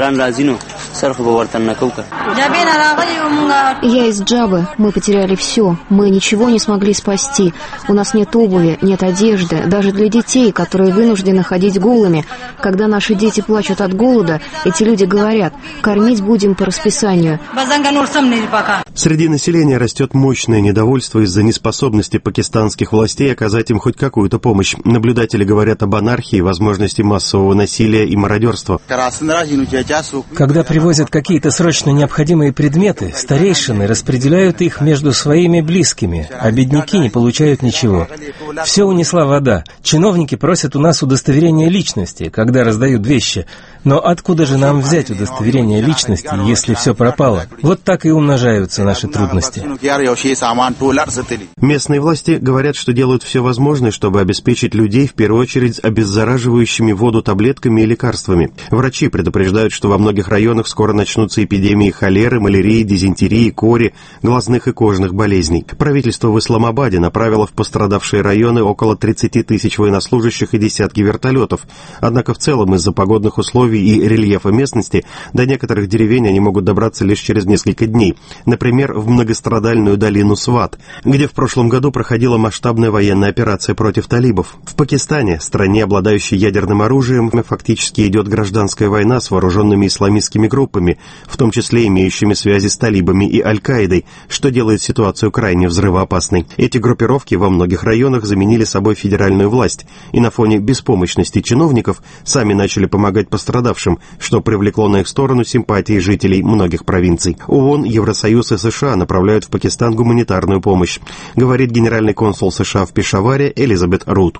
Я из Джабы. Мы потеряли все. Мы ничего не смогли спасти. У нас нет обуви, нет одежды, даже для детей, которые вынуждены ходить голыми. Когда наши дети плачут от голода, эти люди говорят: кормить будем по расписанию. Среди населения растет мощное недовольство из-за неспособности пакистанских властей оказать им хоть какую-то помощь. Наблюдатели говорят об анархии, возможности массового насилия и мародерства. Когда привозят какие-то срочно необходимые предметы, старейшины распределяют их между своими близкими, а бедняки не получают ничего. Все унесла вода. Чиновники просят у нас удостоверение личности, когда раздают вещи. Но откуда же нам взять удостоверение личности, если все пропало? Вот так и умножаются наши трудности. Местные власти говорят, что делают все возможное, чтобы обеспечить людей, в первую очередь, обеззараживающими воду таблетками и лекарствами. Врачи предупреждают, что во многих районах скоро начнутся эпидемии холеры, малярии, дизентерии, кори, глазных и кожных болезней. Правительство в Исламабаде направило в пострадавшие районы около 30 тысяч военнослужащих и десятки вертолетов. Однако в целом из-за погодных условий и рельефа местности до некоторых деревень они могут добраться лишь через несколько дней. Например, в многострадальную долину Сват, где в прошлом году проходила масштабная военная операция против талибов. В Пакистане, стране, обладающей ядерным оружием, фактически идет гражданская война с вооруженными исламистскими группами, в том числе имеющими связи с талибами и Аль-Каидой, что делает ситуацию крайне взрывоопасной. Эти группировки во многих районах заменили собой федеральную власть, и на фоне беспомощности чиновников сами начали помогать пострадавшим, что привлекло на их сторону симпатии жителей многих провинций. ООН, Евросоюз и США направляют в Пакистан гуманитарную помощь, говорит генеральный консул США в Пешаваре Элизабет Рут.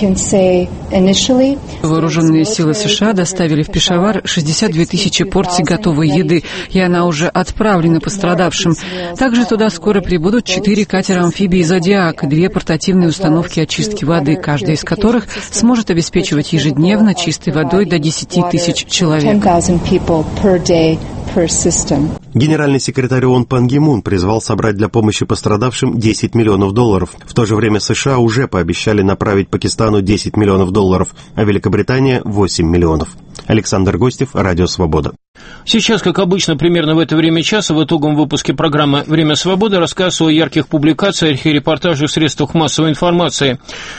Вооруженные силы США доставили в Пешавар 62 тысячи порций готовой еды, и она уже отправлена пострадавшим. Также туда скоро прибудут 4 катера-амфибии «Зодиак», 2 портативные установки установки очистки воды, каждая из которых сможет обеспечивать ежедневно чистой водой до 10 тысяч человек. Генеральный секретарь ООН Пан Ги Мун призвал собрать для помощи пострадавшим $10 миллионов. В то же время США уже пообещали направить Пакистану $10 миллионов, а Великобритания — 8 миллионов. Александр Гостев, Радио Свобода. Сейчас, как обычно, примерно в это время часа в итоговом выпуске программы «Время свободы» рассказ о ярких публикациях и репортажах в средствах массовой информации.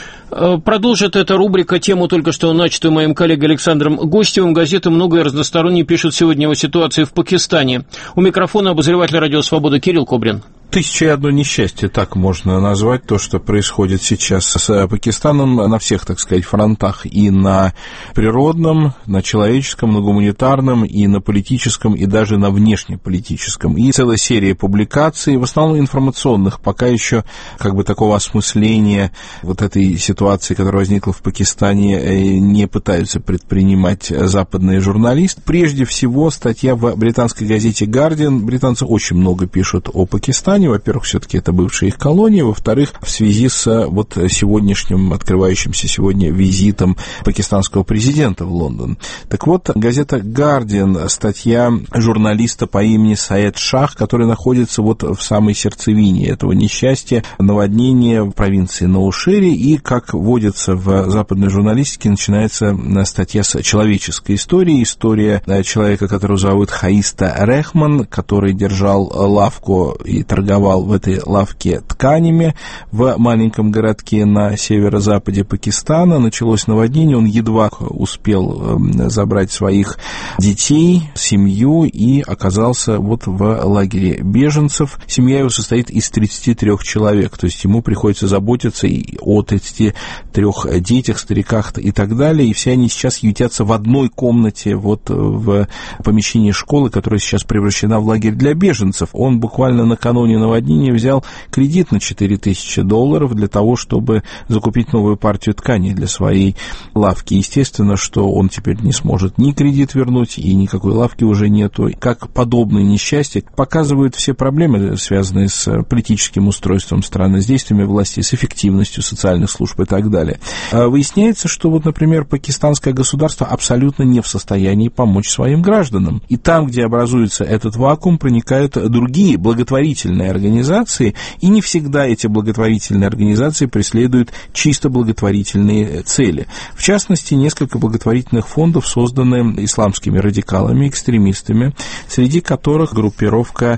Продолжит эта рубрика тему, только что начатую моим коллегой Александром Гостевым. Газеты много и разносторонне пишут сегодня о ситуации в Пакистане. У микрофона обозреватель «Радио Свобода» Кирилл Кобрин. 1001 несчастье, так можно назвать то, что происходит сейчас с Пакистаном на всех, так сказать, фронтах, и на природном, на человеческом, на гуманитарном, и на политическом, и даже на внешнеполитическом. И целая серия публикаций, в основном информационных, пока еще как бы такого осмысления вот этой ситуации, которая возникла в Пакистане, не пытаются предпринимать западные журналисты. Прежде всего, статья в британской газете «Гардиан». Британцы очень много пишут о Пакистане. Во-первых, все-таки это бывшая их колония. Во-вторых, в связи с вот сегодняшним, открывающимся сегодня визитом пакистанского президента в Лондон. Так вот, газета «Гардиан», статья журналиста по имени Саед Шах, который находится вот в самой сердцевине этого несчастья, наводнения в провинции Наушери. И, как водится в западной журналистике, начинается статья с человеческой историей. История человека, которого зовут Хаиста Рехман, который держал лавку и торговал в этой лавке тканями в маленьком городке на северо-западе Пакистана. Началось наводнение, он едва успел забрать своих детей, семью, и оказался вот в лагере беженцев. Семья его состоит из 33 человек, то есть ему приходится заботиться и о 33 детях, стариках и так далее, и все они сейчас ютятся в одной комнате вот в помещении школы, которая сейчас превращена в лагерь для беженцев. Он буквально накануне наводнения взял кредит на $4000 для того, чтобы закупить новую партию ткани для своей лавки. Естественно, что он теперь не сможет ни кредит вернуть, и никакой лавки уже нету. Как подобные несчастья показывают все проблемы, связанные с политическим устройством страны, с действиями власти, с эффективностью социальных служб и так далее. Выясняется, что вот, например, пакистанское государство абсолютно не в состоянии помочь своим гражданам. И там, где образуется этот вакуум, проникают другие благотворительные организации, и не всегда эти благотворительные организации преследуют чисто благотворительные цели. В частности, несколько благотворительных фондов созданы исламскими радикалами, экстремистами, среди которых группировка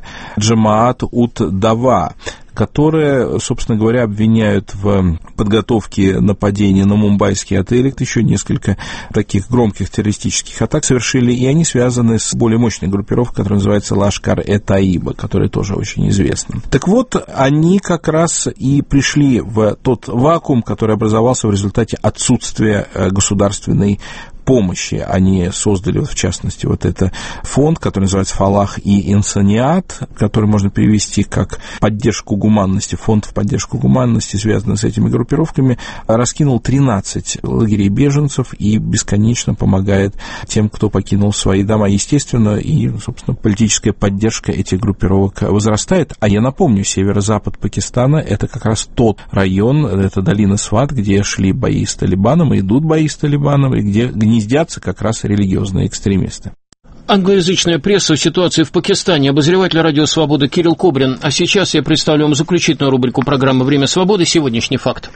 Джамаат-ут-Дава, которые, собственно говоря, обвиняют в подготовке нападения на мумбайские отели. Еще несколько таких громких террористических атак совершили, и они связаны с более мощной группировкой, которая называется Лашкар-э-Таиба, которая тоже очень известна. Так вот, они как раз и пришли в тот вакуум, который образовался в результате отсутствия государственной помощи. Они создали, в частности, вот этот фонд, который называется «Фалах и Инсаниат», который можно перевести как «поддержку гуманности», фонд в поддержку гуманности, связанный с этими группировками, раскинул 13 лагерей беженцев и бесконечно помогает тем, кто покинул свои дома. Естественно, и, собственно, политическая поддержка этих группировок возрастает. А я напомню, северо-запад Пакистана — это как раз тот район, это долина Сват, где шли бои с Талибаном, и идут бои с Талибаном, и где гнездятся как раз религиозные экстремисты. Англоязычная пресса в ситуации в Пакистане. Обозреватель «Радио Свобода» Кирилл Кобрин. А сейчас я представлю вам заключительную рубрику программы «Время свободы». Сегодняшний факт.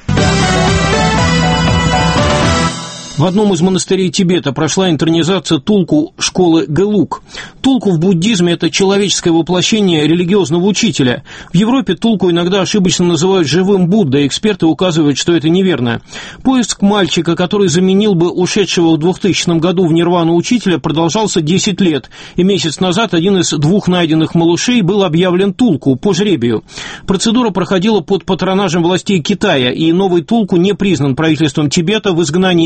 В одном из монастырей Тибета прошла интернизация тулку школы Гэлук. Тулку в буддизме – это человеческое воплощение религиозного учителя. В Европе тулку иногда ошибочно называют живым Буддой, эксперты указывают, что это неверно. Поиск мальчика, который заменил бы ушедшего в 2000 году в нирвану учителя, продолжался 10 лет. И месяц назад один из 2 найденных малышей был объявлен тулку по жребию. Процедура проходила под патронажем властей Китая, и новый тулку не признан правительством Тибета в изгнании и Далай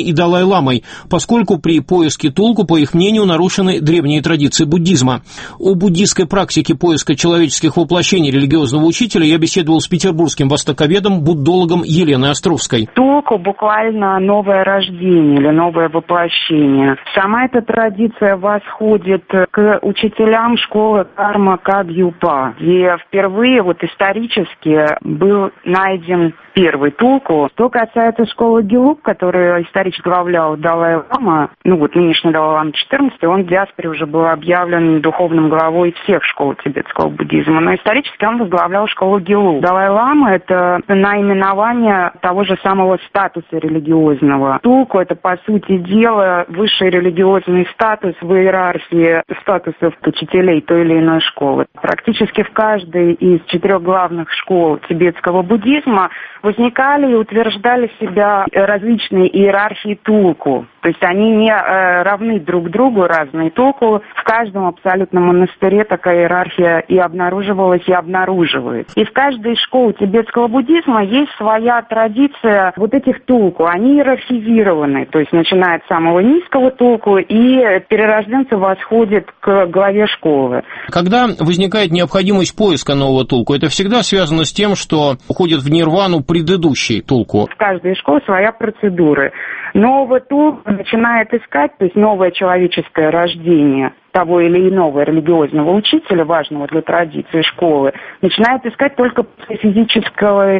Далай-ламой, поскольку при поиске Тулку, по их мнению, нарушены древние традиции буддизма. О буддистской практике поиска человеческих воплощений религиозного учителя я беседовал с петербургским востоковедом, буддологом Еленой Островской. Тулку буквально новое рождение или новое воплощение. Сама эта традиция восходит к учителям школы карма Кагьюпа, где впервые исторически был найден первый Тулку. Что касается школы Гелук, которую исторически возглавлял Далай-лама, нынешний Далай-лама 14, он в диаспоре уже был объявлен духовным главой всех школ тибетского буддизма, но исторически он возглавлял школу Гелук. Далай-лама – это наименование того же самого статуса религиозного. Тулку – это, по сути дела, высший религиозный статус в иерархии статусов учителей той или иной школы. Практически в каждой из 4 главных школ тибетского буддизма возникали и утверждали себя различные иерархии Тулку. То есть они не равны друг другу, разные Тулку. В каждом абсолютном монастыре такая иерархия и обнаруживалась, и обнаруживается. И в каждой школе тибетского буддизма есть своя традиция этих Тулку. Они иерархизированы, то есть начиная от самого низкого Тулку, и перерожденцы восходят к главе школы. Когда возникает необходимость поиска нового Тулку, это всегда связано с тем, что уходит в нирвану предыдущий Тулку? В каждой школе своя процедура. Нового Тулку начинает искать, то есть новое человеческое рождение того или иного религиозного учителя, важного для традиции школы, начинает искать только после физической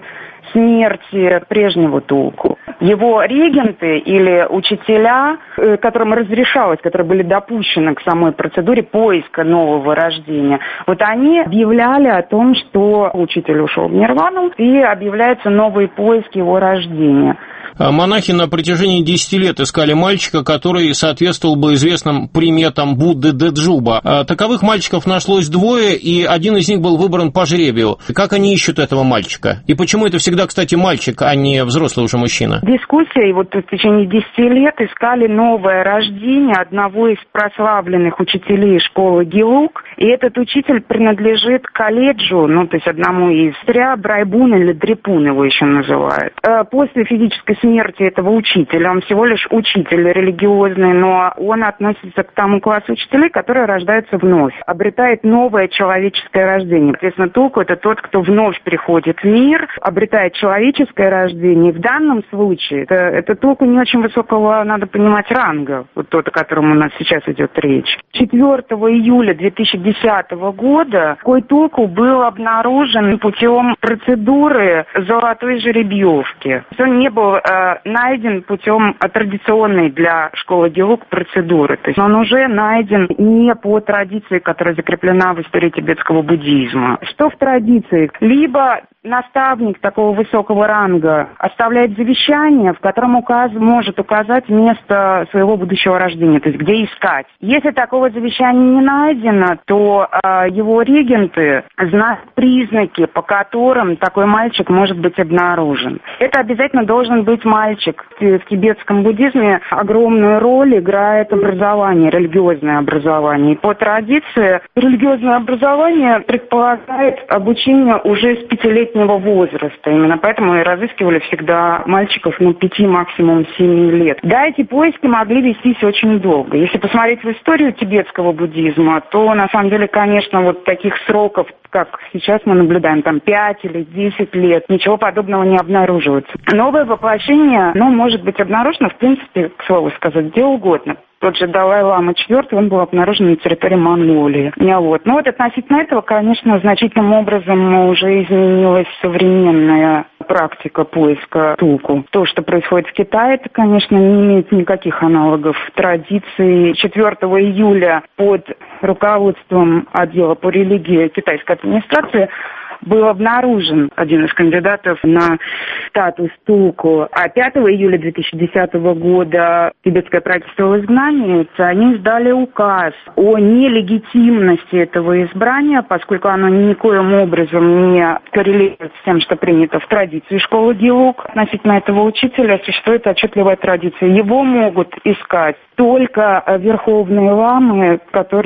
смерти прежнего Тулку. Его регенты или учителя, которым разрешалось, которые были допущены к самой процедуре поиска нового рождения, они объявляли о том, что учитель ушел в нирвану, и объявляются новые поиски его рождения. Монахи на протяжении 10 лет искали мальчика, который соответствовал бы известным приметам Будды Дэджуба. Таковых мальчиков нашлось 2, и один из них был выбран по жребию. Как они ищут этого мальчика? И почему это всегда, кстати, мальчик, а не взрослый уже мужчина? Дискуссии в течение 10 лет искали новое рождение одного из прославленных учителей школы Гелук. И этот учитель принадлежит колледжу, то есть одному из Брайбун или Дрипун его еще называют. После физической смерти этого учителя, он всего лишь учитель религиозный, но он относится к тому классу учителей, которые рождаются вновь, обретает новое человеческое рождение. Соответственно, Тулку – это тот, кто вновь приходит в мир, обретает человеческое рождение. В данном случае это Тулку не очень высокого, надо понимать, ранга, тот, о котором у нас сейчас идет речь. 4 июля 2010 года такой Тулку был обнаружен путем процедуры золотой жеребьевки. Он не был найден путем традиционной для школы Гелук процедуры. То есть он уже найден не по традиции, которая закреплена в истории тибетского буддизма. Что в традиции? Либо наставник такого высокого ранга оставляет завещание, в котором может указать место своего будущего рождения, то есть где искать. Если такого завещания не найдено, то его регенты знают признаки, по которым такой мальчик может быть обнаружен. Это обязательно должен быть мальчик. В тибетском буддизме огромную роль играет образование, религиозное образование. И по традиции религиозное образование предполагает обучение уже с 5-летнего возраста. Именно поэтому и разыскивали всегда мальчиков 5, максимум 7 лет. Да, эти поиски могли вестись очень долго. Если посмотреть в историю тибетского буддизма, то на самом деле, конечно, таких сроков, как сейчас мы наблюдаем, 5 или 10 лет, ничего подобного не обнаруживается. Новое воплощение, может быть обнаружено, в принципе, к слову сказать, где угодно. Тот же Далай-лама 4, он был обнаружен на территории Монголии. Относительно этого, конечно, значительным образом уже изменилась современная практика поиска Тулку. То, что происходит в Китае, это, конечно, не имеет никаких аналогов традиции. 4 июля под руководством отдела по религии китайской администрации был обнаружен один из кандидатов на статус Тулку. А 5 июля 2010 года тибетское правительство в изгнании, они издали указ о нелегитимности этого избрания, поскольку оно никоим образом не коррелирует с тем, что принято в традиции школы Гелук. Относительно этого учителя существует отчетливая традиция. Его могут искать только верховные ламы, которые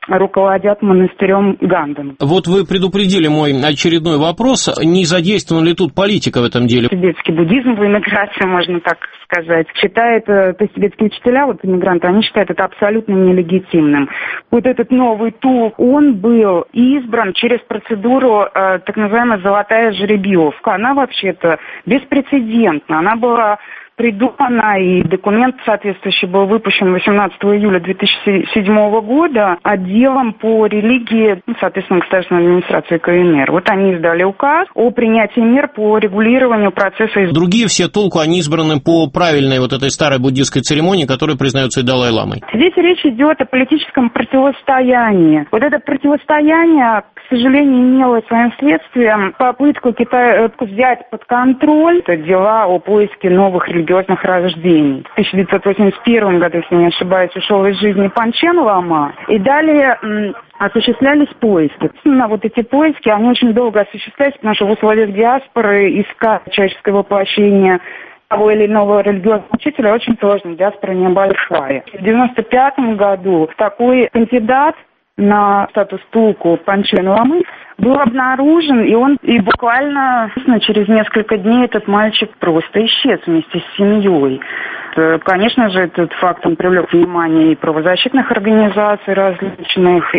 руководят монастырем Гандам. Вот вы предупредили мой очередной вопрос. Не задействована ли тут политика в этом деле? Тибетский буддизм в эмиграции, можно так сказать, считает, то есть тибетские учителя, вот иммигранты, они считают это абсолютно нелегитимным. Вот этот новый ТУ, он был избран через процедуру так называемая «золотая жеребьевка». Она вообще-то беспрецедентна. Она была придумана, и документ соответствующий был выпущен 18 июля 2007 года отделом по религии, соответственно, государственной администрации КНР. Вот они издали указ о принятии мер по регулированию процесса. Другие все толку, они избраны по правильной вот этой старой буддистской церемонии, которая признается и Далай-ламой. Здесь речь идет о политическом противостоянии. Вот это противостояние, к сожалению, имело своим следствием попытку Китая взять под контроль это дела о поиске новых религиозных рождений. В 1981 году, если не ошибаюсь, ушел из жизни Панчен Лама, и далее осуществлялись поиски. На вот эти поиски, они очень долго осуществлялись, потому что в условиях диаспоры искать человеческое воплощение того или иного религиозного учителя очень сложно, диаспора небольшая. В 1995 году такой кандидат на статус Тулку Панчен Ламы был обнаружен, и буквально через несколько дней этот мальчик просто исчез вместе с семьей. Конечно же, этот факт он привлек внимание и правозащитных организаций различных,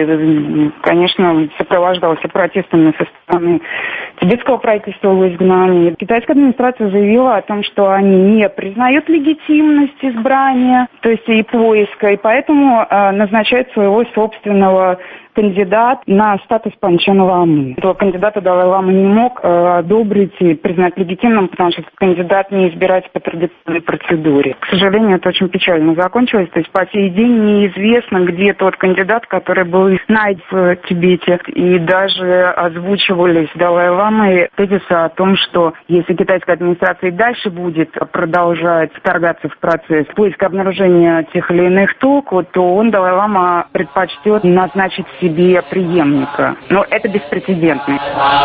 и, конечно, сопровождался протестами со стороны тибетского правительства о изгнании. Китайская администрация заявила о том, что они не признают легитимность избрания, то есть и поиска, и поэтому назначают своего собственного кандидат на статус Панчен Ламы. Этого кандидата Далай-лама не мог одобрить и признать легитимным, потому что этот кандидат не избирается по традиционной процедуре. К сожалению, это очень печально закончилось. То есть по сей день неизвестно, где тот кандидат, который был найден в Тибете. И даже озвучивались Далай-ламой тезисы о том, что если китайская администрация и дальше будет продолжать вторгаться в процесс поиска обнаружения тех или иных толку, то он, Далай-лама, предпочтет назначить себе преемника. Но это беспрецедентно.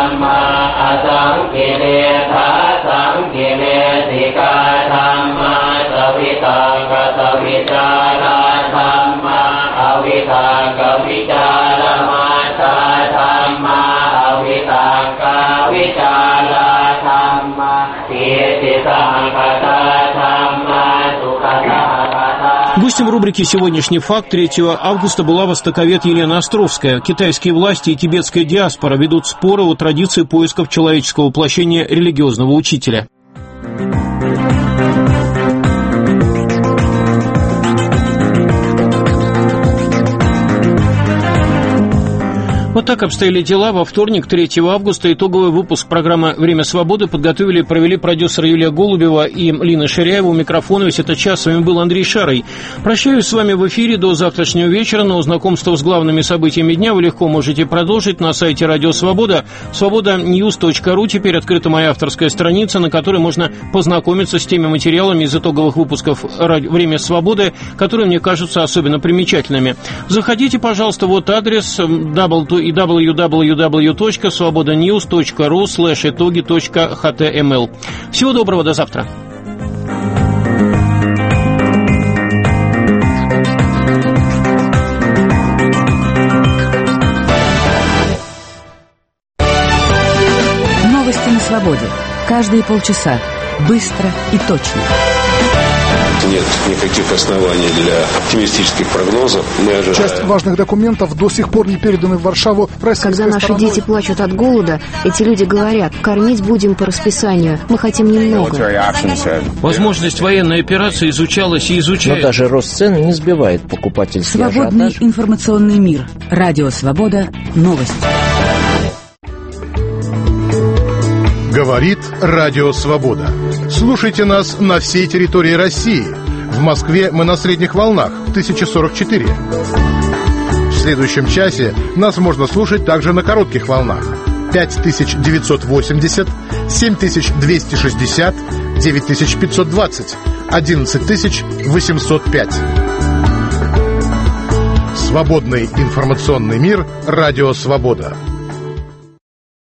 Гостем рубрики «Сегодняшний факт» 3 августа была востоковед Елена Островская. Китайские власти и тибетская диаспора ведут споры о традиции поисков человеческого воплощения религиозного учителя. Вот так обстояли дела. Во вторник, 3 августа, итоговый выпуск программы «Время свободы» подготовили и провели продюсер Юлия Голубева и Лина Ширяева. У микрофона весь этот час с вами был Андрей Шарый. Прощаюсь с вами в эфире до завтрашнего вечера, но знакомство с главными событиями дня вы легко можете продолжить на сайте Радио Свобода. Свобода-News.ru. Теперь открыта моя авторская страница, на которой можно познакомиться с теми материалами из итоговых выпусков «Время свободы», которые мне кажутся особенно примечательными. Заходите, пожалуйста, вот адрес www.swobodanews.ru/итоги.html. Всего доброго, до завтра. Новости на свободе. Каждые полчаса. Быстро и точно. Нет никаких оснований для оптимистических прогнозов. Мы ожидаем. Часть важных документов до сих пор не переданы в Варшаву. Когда наши дети плачут от голода, эти люди говорят: кормить будем по расписанию. Мы хотим немного. Возможность военной операции изучалась и изучается. Но даже рост цен не сбивает покупательский Свободный ажиотаж. информационный мир. Радио Свобода. Новости. Говорит Радио Свобода. Слушайте нас на всей территории России. В Москве мы на средних волнах 1044. В следующем часе нас можно слушать также на коротких волнах 5980, 7260, 9520, 11805. Свободный информационный мир. Радио Свобода.